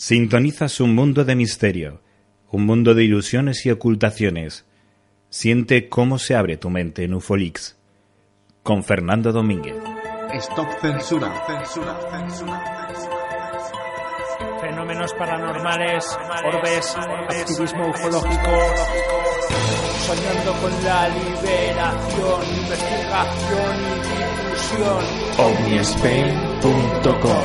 Sintonizas un mundo de misterio, un mundo de ilusiones y ocultaciones. Siente cómo se abre tu mente en Ufolix. Con Fernando Domínguez. Stop censura. Fenómenos paranormales, orbes, activismo ufológico, soñando con la liberación, investigación y difusión. OVNISpain.com.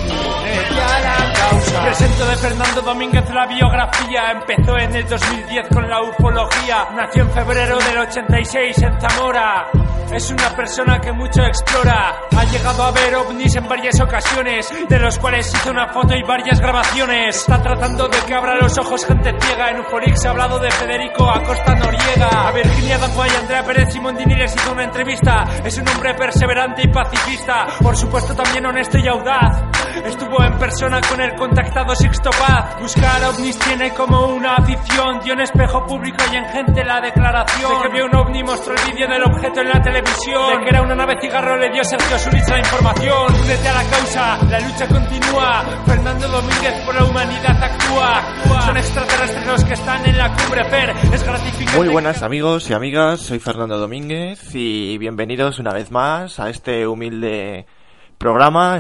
Presento de Fernando Domínguez la biografía. Empezó en el 2010 con la ufología. Nació en febrero del 86 en Zamora. Es una persona que mucho explora. Ha llegado a ver ovnis en varias ocasiones, de los cuales hizo una foto y varias grabaciones. Está tratando de que abra los ojos gente ciega. En Ufolix ha hablado de Federico Acosta Noriega. A Virginia Danguay y Andrea Pérez Simondini les hizo una entrevista. Es un hombre perseverante y pacifista, por supuesto también honesto y audaz. Estuvo en persona con el contactado Sixto Paz. Buscar ovnis tiene como una afición. Dio en espejo público y en gente la declaración de que vio un ovni, mostró el vídeo del objeto en la televisión. De que era una nave cigarro le dio Sergio Zurich la información. Únete a la causa, la lucha continúa. Fernando Domínguez por la humanidad actúa. Son extraterrestres los que están en la cumbre, Fer. Es gratificante. Muy buenas amigos y amigas, soy Fernando Domínguez y bienvenidos una vez más a este humilde programa,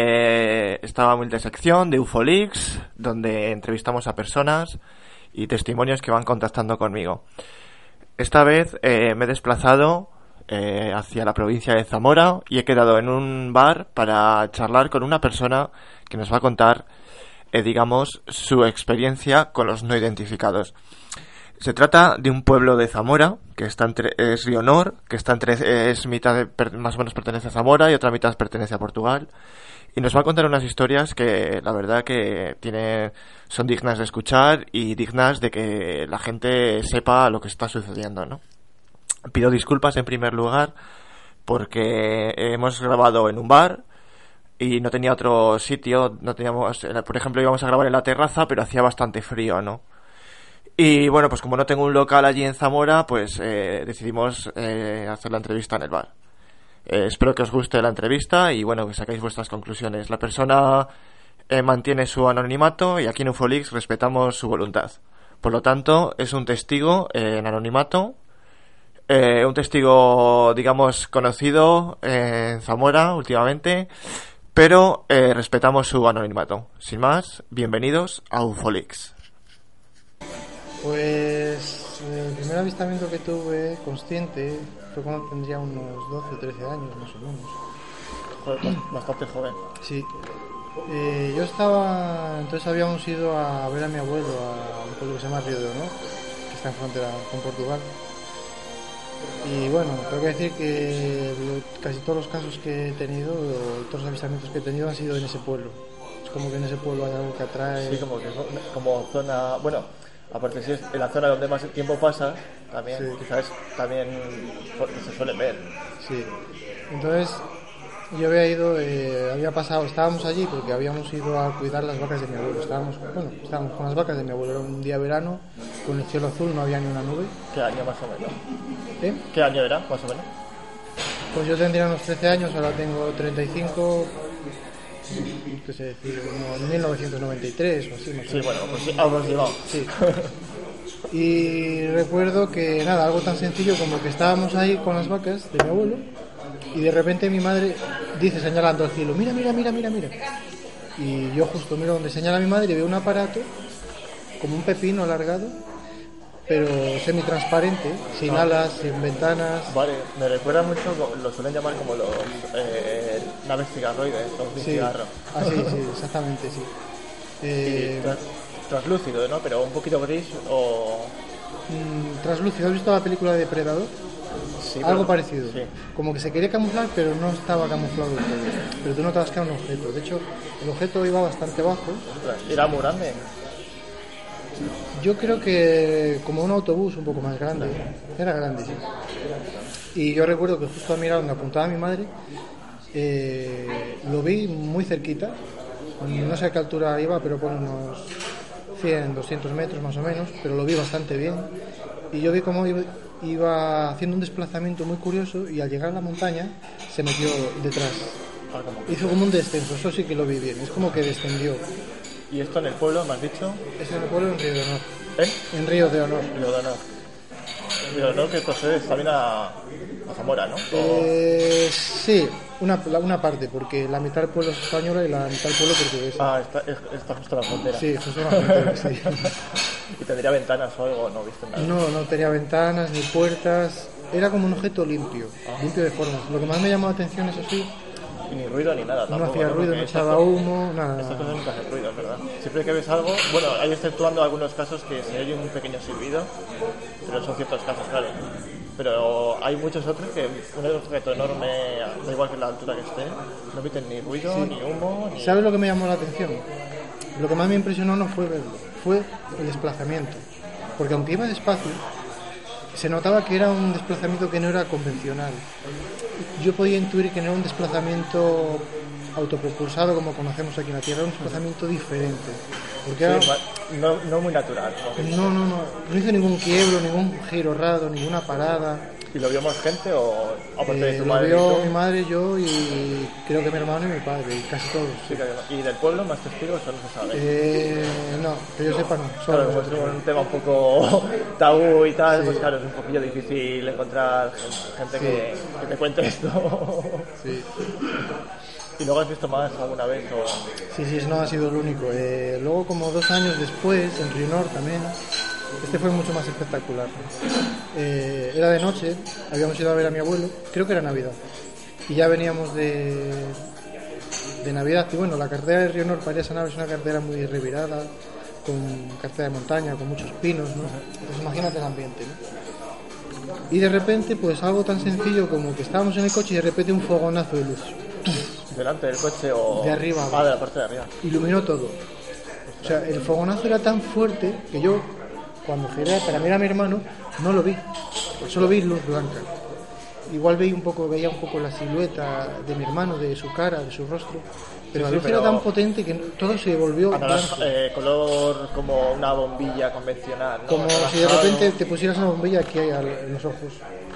esta humilde sección de Ufolix, donde entrevistamos a personas y testimonios que van contactando conmigo. Esta vez me he desplazado hacia la provincia de Zamora y he quedado en un bar para charlar con una persona que nos va a contar, digamos, su experiencia con los no identificados. Se trata de un pueblo de Zamora que está es Rionor, que está es mitad más o menos pertenece a Zamora y otra mitad pertenece a Portugal, y nos va a contar unas historias que la verdad que son dignas de escuchar y dignas de que la gente sepa lo que está sucediendo, ¿no? Pido disculpas en primer lugar porque hemos grabado en un bar y no tenía otro sitio, no teníamos, por ejemplo, íbamos a grabar en la terraza, pero hacía bastante frío, ¿no? Y bueno, pues como no tengo un local allí en Zamora, pues decidimos hacer la entrevista en el bar. Espero que os guste la entrevista y bueno, que saquéis vuestras conclusiones. La persona mantiene su anonimato y aquí en Ufolix respetamos su voluntad. Por lo tanto, es un testigo en anonimato, un testigo, digamos, conocido en Zamora últimamente, pero respetamos su anonimato. Sin más, bienvenidos a Ufolix. Pues el primer avistamiento que tuve consciente fue cuando tendría unos 12 o 13 años más o menos. Joder, bastante joven. Sí. Yo estaba... Entonces habíamos ido a ver a mi abuelo a un pueblo que se llama Río de Honor, que está en frontera con Portugal. Y bueno, tengo que decir que casi todos los casos que he tenido, todos los avistamientos que he tenido han sido en ese pueblo. Es como que en ese pueblo hay algo que atrae. Sí, como zona... Bueno, aparte si es en la zona donde más tiempo pasa, también sí. Quizás también se suele ver. Sí. Entonces yo había pasado, estábamos allí porque habíamos ido a cuidar las vacas de mi abuelo. Estábamos con las vacas de mi abuelo. Era un día verano, con el cielo azul, no había ni una nube. ¿Qué año más o menos? ¿Qué año era más o menos? Pues yo tendría unos 13 años, ahora tengo 35. ¿Qué sé decir? Como en 1993 o así, más o menos. Sí, bueno, pues sí, algo has llevado. Sí. Y recuerdo que nada, algo tan sencillo como que estábamos ahí con las vacas de mi abuelo y de repente mi madre dice señalando al cielo, mira. Y yo justo miro donde señala mi madre y veo un aparato como un pepino alargado, pero semitransparente, sin alas, sin ventanas. Vale, me recuerda mucho, lo suelen llamar como los naves cigarroides, los cigarros. Ah, sí, exactamente, sí. Translúcido, ¿no? Pero un poquito gris o... Translúcido. ¿Has visto la película de Depredador? Sí, algo parecido. Sí. Como que se quería camuflar, pero no estaba camuflado del todo. Pero tú notabas que era un objeto. De hecho, el objeto iba bastante bajo. ¿Era muy grande? Yo creo que como un autobús un poco más grande. Era grande, sí. Y yo recuerdo que justo a mirar donde apuntaba mi madre, lo vi muy cerquita. No sé a qué altura iba, pero por unos 100, 200 metros más o menos, pero lo vi bastante bien. Y yo vi cómo iba haciendo un desplazamiento muy curioso y al llegar a la montaña se metió detrás. Hizo como un descenso, eso sí que lo vi bien. Es como que descendió. ¿Y esto en el pueblo, me has dicho? Es en el pueblo en Río de Honor. ¿Eh? En Río de Honor. Río de Honor. Río de Honor que procede también a Zamora, ¿no? Sí, una parte, porque la mitad del pueblo es española y la mitad del pueblo portuguesa. Ah, está justo en la frontera. Sí, justo en la frontera, sí. ¿Y tendría ventanas o algo? No viste nada. No tenía ventanas ni puertas. Era como un objeto limpio, limpio de formas. Lo que más me llamó la atención, eso sí, Y ni ruido ni nada tampoco. no hacía ruido, Porque no echaba humo, nada. Estas cosas nunca hacen ruido, ¿verdad? Siempre que ves algo, bueno, hay exceptuando algunos casos que se oye un pequeño silbido, pero son ciertos casos, claro. Pero hay muchos otros que un objeto enorme, da igual que la altura que esté, no emiten ni ruido, ni humo, ni... ¿Sabes lo que me llamó la atención? Lo que más me impresionó no fue verlo, fue el desplazamiento. Porque aunque iba despacio, se notaba que era un desplazamiento que no era convencional. Yo podía intuir que no era un desplazamiento autopropulsado como conocemos aquí en la Tierra, era un desplazamiento diferente. Porque era... no muy natural. No hizo ningún quiebro, ningún giro raro, ninguna parada. ¿Y lo vio más gente o aparte de tu Lo madre? vio mi madre, yo y creo que mi hermano y mi padre, y casi todos. Sí, claro. ¿Y del pueblo más testigos o no se sabe? No, que yo sepa no. Claro, como es un tema un poco tabú y tal, Sí. pues claro, es un poquillo difícil encontrar gente que te cuente esto. Sí. ¿Y luego has visto más alguna vez? O... Sí, no ha sido el único. Luego, como 2 años después, en Río Nor también, este fue mucho más espectacular. Era de noche, habíamos ido a ver a mi abuelo, creo que era Navidad, y ya veníamos de Navidad. Y bueno, la carretera de Río Nor para ir a esa nave es una carretera muy revirada, con carretera de montaña, con muchos pinos, ¿no? Entonces imagínate el ambiente, ¿no? Y de repente, pues algo tan sencillo como que estábamos en el coche y de repente un fogonazo de luz. ¿Delante del coche o...? De arriba. Ah, de la parte de arriba. Iluminó todo. O sea, el fogonazo era tan fuerte que yo, cuando giré para mirar a mi hermano, no lo vi. Solo vi luz blanca. Igual veía un poco la silueta de mi hermano, de su cara, de su rostro. Pero la luz era tan potente que todo se volvió blanco. Color como una bombilla convencional, ¿no? Como si de repente te pusieras una bombilla aquí en los ojos.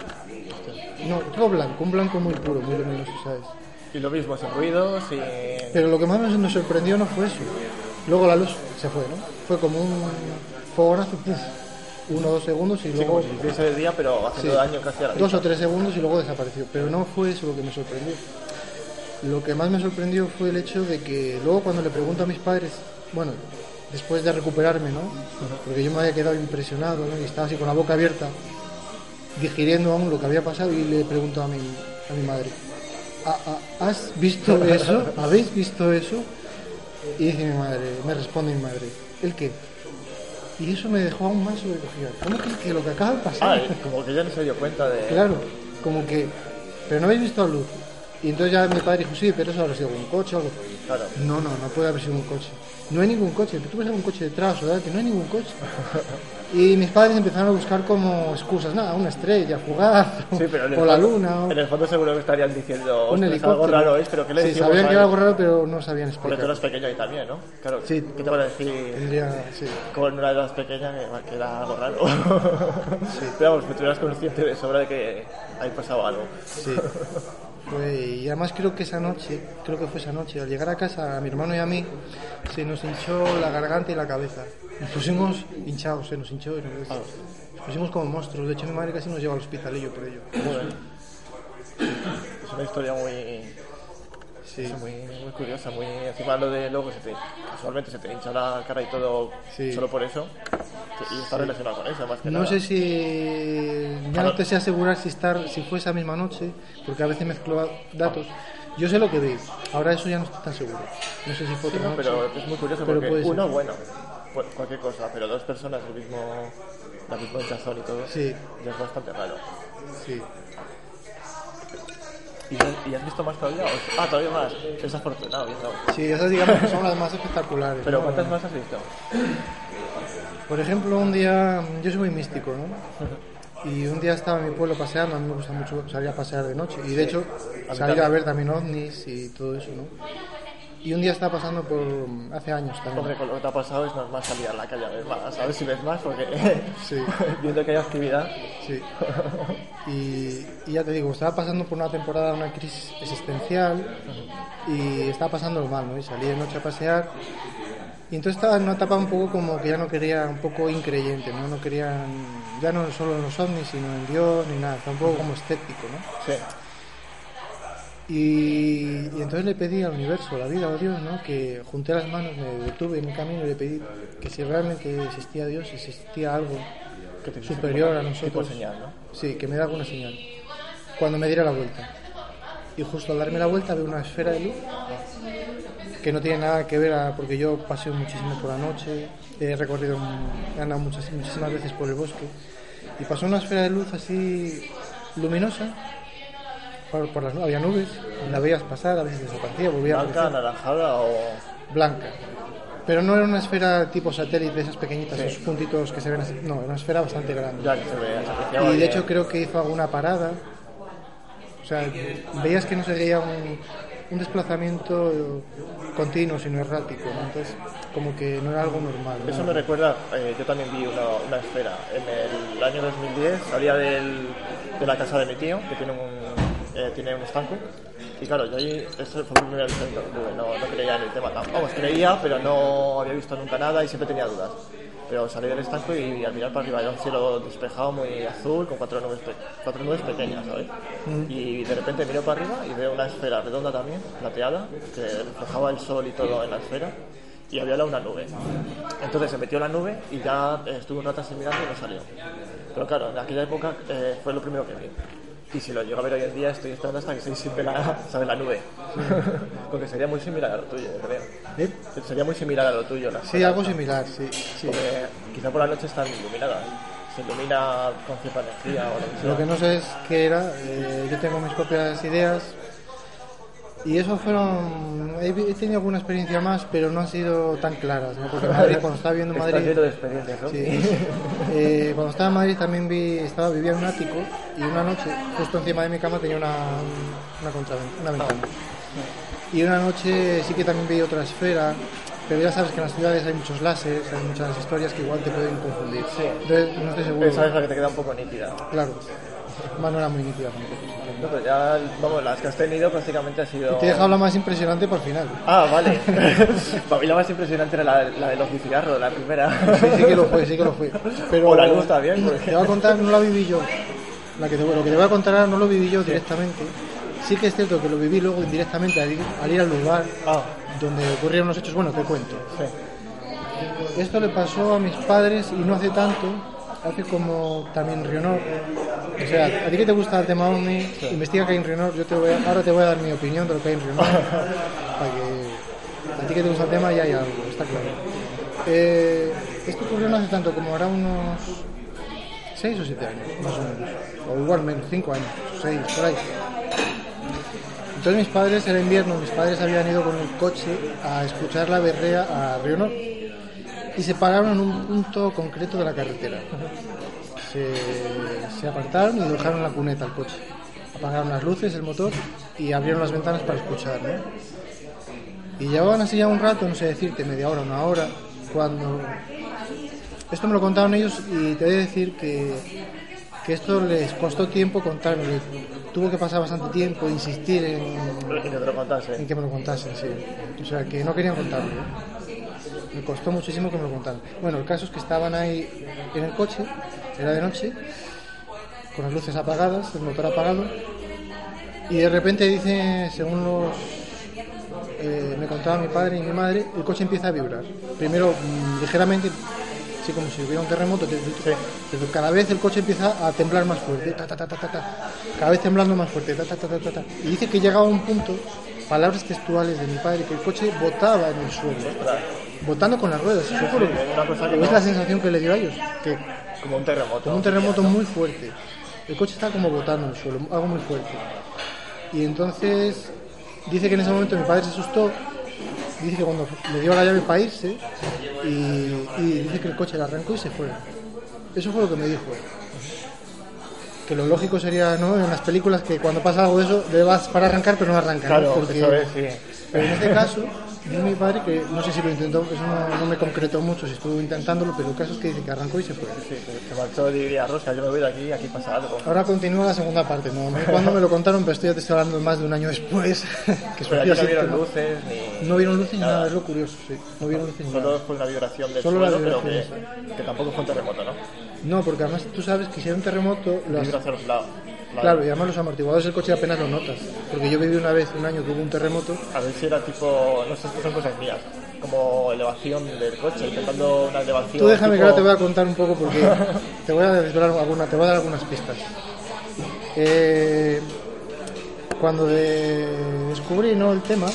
No, todo blanco, un blanco muy puro, muy luminoso, ¿sabes? Y lo mismo, sin ruidos, sin... Pero lo que más nos sorprendió no fue eso. Luego la luz se fue, ¿no? Fue como un fogonazo, ¡puf! 1 o 2 segundos y Sí, luego... como si hiciese de día, pero haciendo daño casi a la 2 vista. o 3 segundos y luego desapareció. Pero no fue eso lo que me sorprendió. Lo que más me sorprendió fue el hecho de que luego cuando le pregunto a mis padres, bueno, después de recuperarme, ¿no? Porque yo me había quedado impresionado, ¿no? Y estaba así con la boca abierta, digiriendo aún lo que había pasado, y le pregunto a mi madre, ¿has visto eso? ¿Habéis visto eso? Y dice me responde mi madre, ¿el qué? Y eso me dejó aún más sobrecogida. ¿Cómo que lo que acaba de pasar? Como que ya no se dio cuenta de... Claro, como que, pero no habéis visto la luz. Y entonces ya mi padre dijo, sí, pero eso habrá sido un coche o algo. Claro. No puede haber sido un coche. No hay ningún coche. Tú ves un coche detrás o delante, no hay ningún coche. Y mis padres empezaron a buscar como excusas, nada, una estrella, jugar, Sí, pero o la luna. En el fondo seguro que estarían diciendo, un "Ostras, helicóptero. algo raro es, pero ¿qué le Sí, decimos sabían a que era él?". algo raro, pero no sabían Porque tú explicar. eras pequeño ahí también, ¿no? Claro. Sí. ¿Qué te van a decir Sí. con una de las pequeñas que era algo raro? Pero vamos, que tú eras consciente de sobra de que ahí pasaba algo. Sí. Y además creo que fue esa noche, al llegar a casa, a mi hermano y a mí, se nos hinchó la garganta y la cabeza. Nos pusimos hinchados, se nos hinchó y nos pusimos como monstruos. De hecho, mi madre casi nos lleva al hospitalillo por ello. Joder. Es una historia muy... Sí. Es muy curiosa, muy... Encima lo de luego casualmente se te hincha la cara y todo Sí. solo por eso. Y está relacionado con eso, más que No nada. sé si... Ya no te sé asegurar si fue esa misma noche, porque a veces mezclo datos. Yo sé lo que vi, ahora eso ya no estoy tan seguro. No sé si fue Sí, otra no, noche. pero es muy curioso Pero porque puede ser. uno, bueno, cualquier cosa, pero 2 personas la misma hinchazón y todo, Sí. ya es bastante raro. Sí. ¿Y has visto más todavía? Todavía más. Es afortunado viendo. Sí, esas digamos que son las más espectaculares. Pero ¿no? ¿cuántas más has visto? Por ejemplo, un día, yo soy muy místico, ¿no? Y un día estaba en mi pueblo paseando, a mí me gusta mucho salir a pasear de noche. Y de hecho, salir a ver también ovnis y todo eso, ¿no? Y un día estaba pasando hace años también. Hombre, con lo que te ha pasado es normal salir a la calle a ver más. A ver si ves más, porque Sí. viendo que hay actividad. Sí. Y ya te digo, estaba pasando por una temporada, una crisis existencial, y estaba pasando mal, ¿no? Y salí de noche a pasear Y entonces estaba en una etapa un poco como que ya no quería, un poco increyente, ¿no? No querían, ya no solo en los ovnis, sino en Dios, ni nada, tampoco como escéptico, ¿no? Sí. Y entonces le pedí al universo, a la vida o a Dios, ¿no? Que junté las manos, me detuve en el camino y le pedí que si realmente existía Dios, si existía algo superior a nosotros. Tipo señal, ¿no? Sí, que me da alguna señal. Cuando me diera la vuelta. Y justo al darme la vuelta veo una esfera de luz que no tiene nada que ver porque yo paseo muchísimo por la noche, he andado muchísimas veces por el bosque, y pasó una esfera de luz así luminosa. Había nubes, la veías pasar, a veces desaparecía, volvía a ¿Blanca, aparecer. anaranjada o...? Blanca. Pero no era una esfera tipo satélite, esas pequeñitas, esos puntitos que se ven así. No, era una esfera bastante grande. Ya que se apreciaba Y de bien. hecho creo que hizo alguna parada. O sea, veías que no sería un desplazamiento continuo, sino errático, ¿no? Entonces, como que no era algo normal, ¿no? Eso me recuerda, yo también vi una esfera. En el año 2010 salía de la casa de mi tío, que tiene un estanco. Y claro, yo ahí, eso fue mi primera vez que tuve, no creía en el tema. Vamos, creía, pero no había visto nunca nada y siempre tenía dudas. Pero salí del estanco y al mirar para arriba era un cielo despejado muy azul con cuatro nubes pequeñas, ¿sabes? Y de repente miro para arriba y veo una esfera redonda también, plateada, que reflejaba el sol y todo en la esfera, y había una nube. Entonces se metió la nube y ya estuve un rato así mirando y no salió. Pero claro, en aquella época fue lo primero que vi. Y si lo llego a ver hoy en día, estoy esperando hasta que se disipe la nube. Porque sería muy similar a lo tuyo, yo creo. Sería muy similar a lo tuyo. Sí, algo similar, sí. Porque quizá por la noche están iluminadas. Se ilumina con cierta energía o lo que sea. Lo que no sé es qué era. Yo tengo mis propias ideas. Y eso fueron... He tenido alguna experiencia más, pero no han sido tan claras, ¿no? Porque Madrid, cuando estaba viviendo en Madrid... Estás lleno de experiencias, ¿no? Sí. Cuando estaba en Madrid también vivía en un ático, y una noche, justo encima de mi cama, tenía una ventana. Y una noche sí que también vi otra esfera, pero ya sabes que en las ciudades hay muchos láseres, hay muchas historias que igual te pueden confundir. Sí. Entonces no estoy seguro. Esa es la que te queda un poco nítida. Claro. Más no era muy nítida tampoco. No, pero ya, vamos, las que has tenido prácticamente ha sido... Te he dejado la más impresionante por el final. Ah, vale. Para mí la más impresionante era la de los bicigarros, la primera. Sí que lo fue. Pero o la luz también. Porque... Te voy a contar, no la viví yo. Lo que te voy a contar ahora no lo viví yo directamente. Sí que es cierto que lo viví luego indirectamente al ir al lugar donde ocurrieron los hechos. Bueno, te cuento. Sí. Esto le pasó a mis padres y no hace tanto. Hace como también Rionor. O sea, a ti que te gusta el tema OVNI, investiga que hay en Rionor. Ahora te voy a dar mi opinión de lo que hay en Rionor. Para que a ti que te gusta el tema ya hay algo, está claro. Esto ocurrió no hace tanto, como ahora unos 6 o 7 años, más o menos. O igual menos, 5 años, 6, por ahí. Entonces mis padres, era invierno, mis padres habían ido con el coche a escuchar la berrea a Rionor. Y se pararon en un punto concreto de la carretera. Se apartaron y dejaron la cuneta al coche. Apagaron las luces, el motor y abrieron las ventanas para escuchar, ¿no? Y llevaban así ya un rato, no sé decirte, media hora, una hora, cuando... Esto me lo contaron ellos y te voy a decir que esto les costó tiempo contármelo. Tuvo que pasar bastante tiempo, insistir en que me lo contasen, sí. O sea, que no querían contarlo. Me costó muchísimo que me lo contaran. Bueno, el caso es que estaban ahí en el coche, era de noche, con las luces apagadas, el motor apagado, y de repente dice, según me contaba mi padre y mi madre, el coche empieza a vibrar. Primero ligeramente, así como si hubiera un terremoto, pero cada vez el coche empieza a temblar más fuerte, cada vez temblando más fuerte, y dice que llegaba a un punto, palabras textuales de mi padre, que el coche botaba en el suelo, botando con las ruedas. Eso fue es la sensación que le dio a ellos, que como un terremoto. Como un terremoto muy fuerte. El coche está como botando en el suelo, algo muy fuerte. Y entonces dice que en ese momento mi padre se asustó, dice que cuando le dio la llave para irse, y dice que el coche le arrancó y se fue. Eso fue lo que me dijo. Que lo lógico sería, ¿no?, en las películas, que cuando pasa algo de eso le vas para arrancar pero no arranca, claro, ¿no? Porque, eso es, sí. pero en este caso Dice mi padre que no sé si lo intentó, eso no me concretó mucho si estuvo intentándolo, pero el caso es que dice que arrancó y se fue. Sí, se marchó y diría, Rosa, yo me voy de aquí pasa algo. Ahora continúa la segunda parte, ¿no? Cuando me lo contaron, pero ya te estoy hablando más de un año después. Que pero aquí no vieron luces ni... No vieron luces ni nada, es lo curioso, sí. No vieron luces ni nada. Solo fue una vibración del suelo, pero que tampoco fue un terremoto, ¿no? No, porque además tú sabes que si hay un terremoto... Vibra hacia los lados. Claro, y además los amortiguadores del coche apenas lo notas. Porque yo viví una vez, un año que hubo un terremoto. A ver si era tipo, no sé, estas son cosas mías, como elevación del coche, intentando una elevación. Tú déjame tipo... que ahora te voy a contar un poco porque te voy a desvelar te voy a dar algunas pistas. Cuando descubrí, ¿no?, el tema,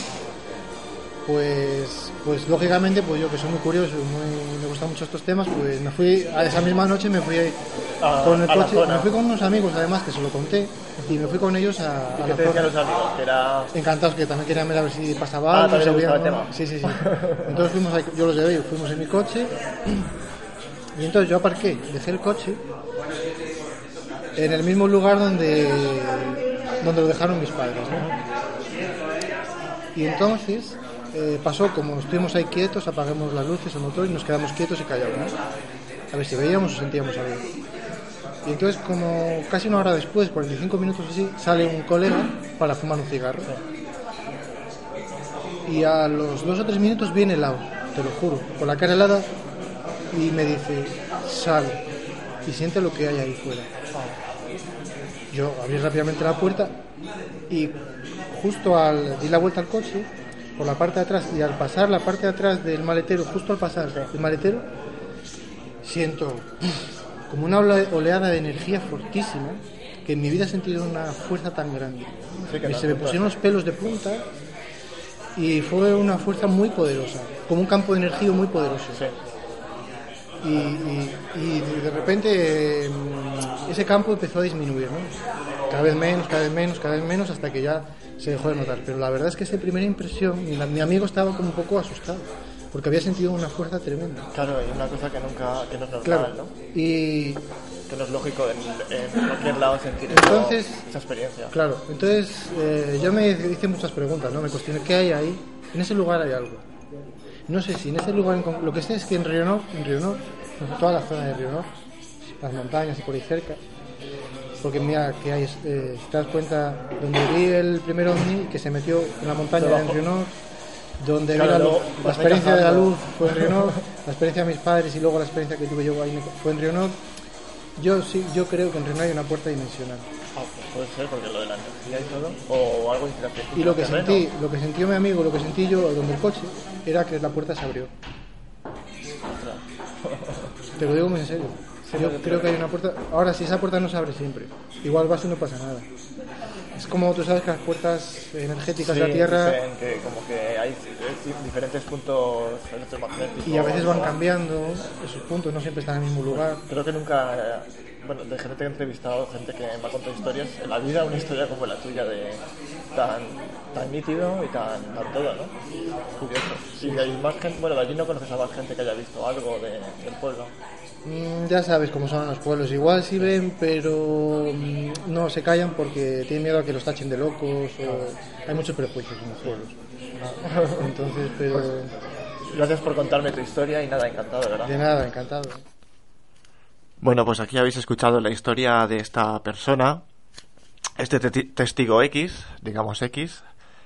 pues lógicamente, pues yo que soy muy curioso, me gustan mucho estos temas, pues me fui a esa misma noche, me fui con el coche, me fui con unos amigos además que se lo conté y me fui con ellos a ¿Y qué te decían los amigos? Que era... Encantados, que también querían ver a ver si pasaba algo. ¿También les gustaba el tema? Sí. Entonces fuimos ahí, yo los llevé, fuimos en mi coche y entonces yo aparqué, dejé el coche en el mismo lugar donde lo dejaron mis padres, ¿no? Y entonces pasó como estuvimos ahí quietos, apagamos las luces, el motor y nos quedamos quietos y callados, ¿no? A ver si veíamos o sentíamos algo. Y entonces, como casi una hora después, 45 minutos así, sale un colega para fumar un cigarro. Y a los 2 o 3 minutos viene helado, te lo juro, con la cara helada, y me dice, sal y siente lo que hay ahí fuera. Yo abrí rápidamente la puerta y justo al di la vuelta al coche, por la parte de atrás, y al pasar la parte de atrás del maletero, justo al pasar el maletero, siento como una oleada de energía fortísima, que en mi vida he sentido una fuerza tan grande. Y se me pusieron los pelos de punta y fue una fuerza muy poderosa, como un campo de energía muy poderoso. Y de repente ese campo empezó a disminuir, ¿no? Cada vez menos, hasta que ya se dejó de notar. Pero la verdad es que esa primera impresión, mi amigo estaba como un poco asustado, porque había sentido una fuerza tremenda. Claro, y una cosa que no es normal, claro, ¿no? Y que no es lógico en cualquier lado sentir esa experiencia. Claro, entonces yo me hice muchas preguntas, ¿no? Me cuestioné, ¿qué hay ahí? En ese lugar hay algo. No sé si en ese lugar, lo que sé es que en Rionor, toda la zona de Rionor, las montañas y por ahí cerca, porque mira que hay, si te das cuenta, donde vi el primer ovni que se metió en la montaña en Rionor, donde claro, la experiencia de la luz fue en Rionor, la experiencia de mis padres y luego la experiencia que tuve yo ahí fue en Rionor. Yo creo que en Rionor hay una puerta dimensional. Puede ser, porque lo de la energía y todo, o algo intraterreno. Y lo que sintió mi amigo, lo que sentí yo donde el coche, era que la puerta se abrió. Te lo digo muy en serio. Yo creo que hay una puerta. Ahora, si esa puerta no se abre siempre, igual vas y no pasa nada. Es como tú sabes que las puertas energéticas de la Tierra, dicen que como que hay diferentes puntos electromagnéticos y a veces van cambiando esos puntos, no siempre están en el mismo lugar. Creo que nunca, bueno, de gente que he entrevistado, gente que me ha contado historias en la vida, una historia como la tuya, de tan nítido y tan todo, ¿no? Curioso. Sí, hay más gente, bueno, de allí no conoces a más gente que haya visto algo del pueblo. Ya sabes cómo son los pueblos, igual sí ven, pero no se callan porque tienen miedo a que los tachen de locos, o hay muchos prejuicios en los pueblos. Entonces, pero pues, gracias por contarme tu historia y nada, encantado, ¿verdad? De nada, encantado. Bueno, pues aquí habéis escuchado la historia de esta persona, este testigo X, digamos X.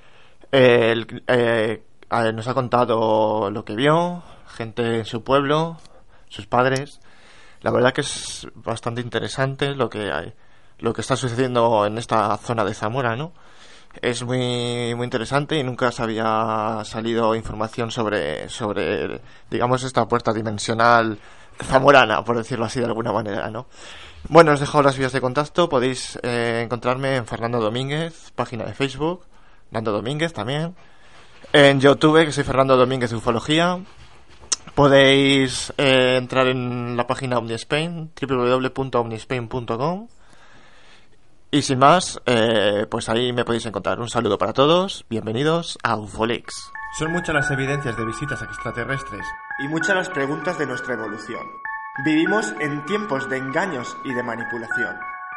Nos ha contado lo que vio, gente en su pueblo, sus padres. La verdad que es bastante interesante lo que está sucediendo en esta zona de Zamora, ¿no? Es muy muy interesante y nunca se había salido información sobre digamos esta puerta dimensional zamorana, por decirlo así de alguna manera, ¿no? Bueno, os dejo las vías de contacto. Podéis encontrarme en Fernando Domínguez, página de Facebook, Nando Domínguez también, en YouTube, que soy Fernando Domínguez de Ufología. Podéis entrar en la página OmniSpain, www.omnispain.com, y sin más, pues ahí me podéis encontrar. Un saludo para todos, bienvenidos a Ufolix. Son muchas las evidencias de visitas extraterrestres y muchas las preguntas de nuestra evolución. Vivimos en tiempos de engaños y de manipulación.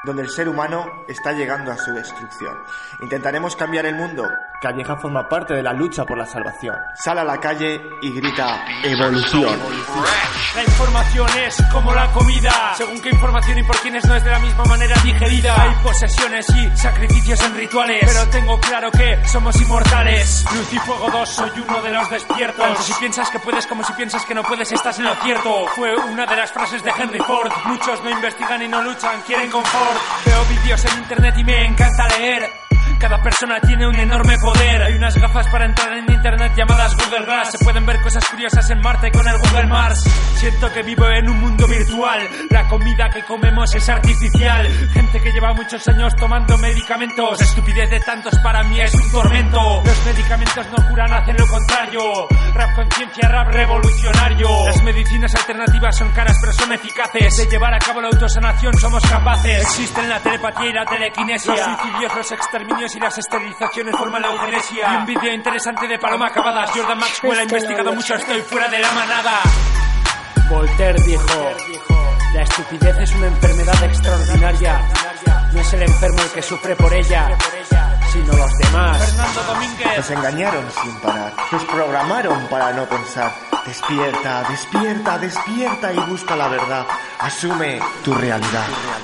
donde el ser humano está llegando a su destrucción. Intentaremos cambiar el mundo. Calleja forma parte de la lucha por la salvación. Sal a la calle y grita evolución. La información es como la comida, según qué información y por quiénes no es de la misma manera digerida. Hay posesiones y sacrificios en rituales, pero tengo claro que somos inmortales. Luz y Fuego 2, soy uno de los despiertos. Tanto si piensas que puedes como si piensas que no puedes, estás en lo cierto. Fue una de las frases de Henry Ford. Muchos no investigan y no luchan, quieren confort. Veo vídeos en internet y me encanta leer. Cada persona tiene un enorme poder. Hay unas gafas para entrar en internet llamadas Google Glass. Se pueden ver cosas curiosas en Marte con el Google Mars. Siento que vivo en un mundo virtual. La comida que comemos es artificial. Gente que lleva muchos años tomando medicamentos. La estupidez de tantos para mí es un tormento. Los medicamentos no curan, hacen lo contrario. Rap conciencia, rap revolucionario. Las medicinas alternativas son caras pero son eficaces. De llevar a cabo la autosanación somos capaces. Existen la telepatía y la telequinesia. Los suicidios, los exterminios y las esterilizaciones forman la eugenesia. Y un vídeo interesante de Paloma Cavadas. Jordan Maxwell ha investigado mucho, estoy fuera de la manada. Voltaire dijo: la estupidez es una enfermedad extraordinaria. No es el enfermo el que sufre por ella, sino los demás. Fernando Domínguez. Nos engañaron sin parar. Nos programaron para no pensar. Despierta, despierta, despierta y busca la verdad. Asume tu realidad.